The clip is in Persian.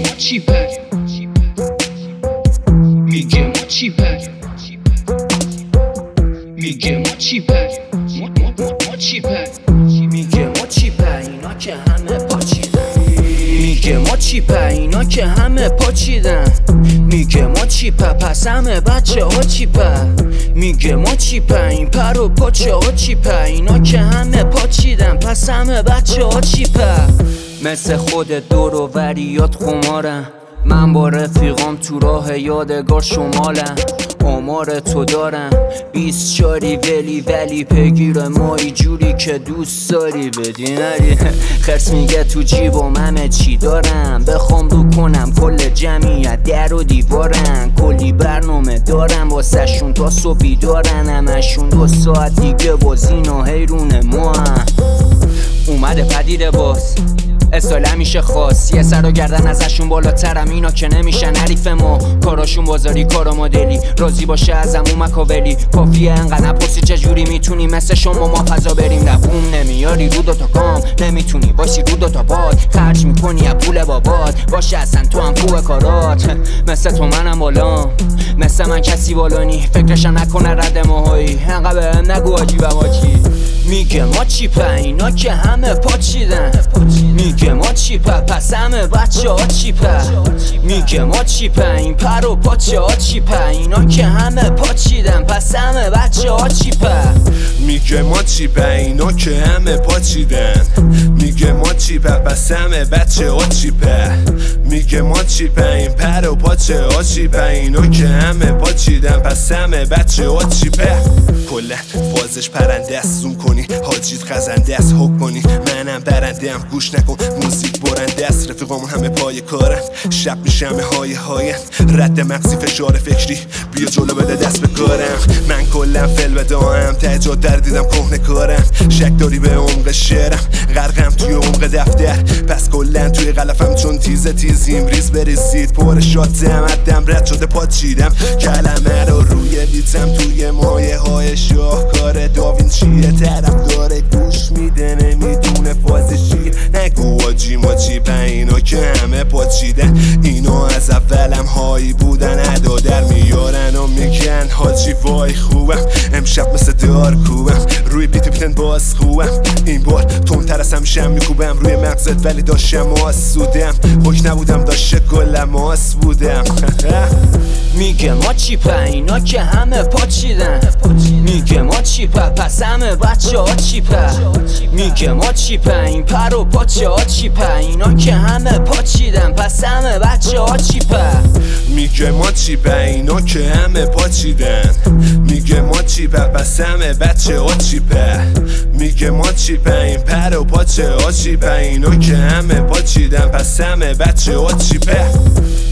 ما چیپه، میگه ما چیپه، میگه ما چیپه، ما چیپه، میگه ما چیپه، اینا که همه پاچیدن. میگه ما چیپه، اینا که همه پاچیدن. میگه ما چیپه، پس همه بچه ها چیپه. میگه ما چیپه، این پر و پاچه ها چیپه. اینا که همه پاچیدن، پس همه بچه ها چیپه. مثل خود دور و وریات خمارم، من با رفیقام تو راه یادگار شمالم. آمار تو دارم 20 شاری ولی پیگیر مایی جوری که دوست داری بدی نری. خرس میگه تو جیبم همه چی دارم، بخوام رو کنم کل جمعیت در و دیوارن. کلی برنامه دارم واسه شون تا صبح بیدارن، همشون 2 ساعت دیگه بازین و حیرون ما هم. اومده پدیده باز استایل همیشه خاص، یه سر و گردن ازشون بالاترم، اینا که نمیشن حریف ما. کاراشون بازاری کارا مدلی، راضی باشه ازمون مکاولی. کافیه انقدر نپرسی چجوری میتونی مثل شما ما فضا بریم. دووم نمیاری رو 2 تا کام، نمیتونی باشی رو 2 تا باد. خرج میکنی از پول بابات، باشه اصلا تو هم خوبه کارات. مثل تو منم بالام، مثل من کسی بالانی، فکرشم نکنه رد ماهایی. انقدر بهم نگو عجیبم آجی. میگه ما چیپه، اینا که همه پاچیدن. میگه ما چیپه، پس همه بچه ها چیپه. میگه ما چیپه، این پر و پاچه ها چیپه. اینا که همه پاچیدن، پس همه بچه ها چیپه. میگه ما چیپه، اینا که همه پاچیدن. میگه ما چیپه، پس همه بچه ها چیپه. میگه ما چیپه، این پر و پاچه ها چیپه. اینا که همه پاچیدن، پس همه بچه ها چیپه. کله فازش پرنده است، زوم کنی حاجیت خزنده است. حک کنی منم برنده ام، گوش نکن موزیک برنده است. رفیقامون همه پای کارن، شب میشه همه های رد مغزی فشار فکری، بیا جلو بده دست به کارم. من کلم فل بداهم، تجاد در دیدم کهنه کارم. شک داری به عمق شعرم، غرقم توی عمق دفتر. پس کلن توی غلفم چون تیزیم ریز بریزید. پر شاتم عدم رد شده پاچیدم، کلمه رو روی دیدم توی مایه های شاهکار داوینچیه. طرف داره گوش میده نمیدونه فازشیه. نگو آجی ما چیپه، اینا که همه پاچیدن. اینا از اولم هایی بودن، ادا در میارن و میگن حاجی وای خوبم. امشب مثل دار کوبم، روی بیتن باز خوبم. این بار تندتر از همیشه میکوبم روی مغزت، ولی داشتم آسودم. خوش نبودم داشته کلم آس بودم. میگه ما چیپه، اینا که همه پاچیدن. میگه ما چیپه، پس همه بچه ها چیپه. میگه ما چیپه، این پر و پاچه ها چیپه. اینا که همه پاچیدن، پس همه بچه ها چیپه. میگه ما چیپه، اینا که همه پاچیدن. میگه ما چیپه، پس همه بچه ها چیپه. میگه ما چیپه، این پر و پاچه ها چیپه. اینا که همه پاچیدن، پس همه بچه ها چیپه.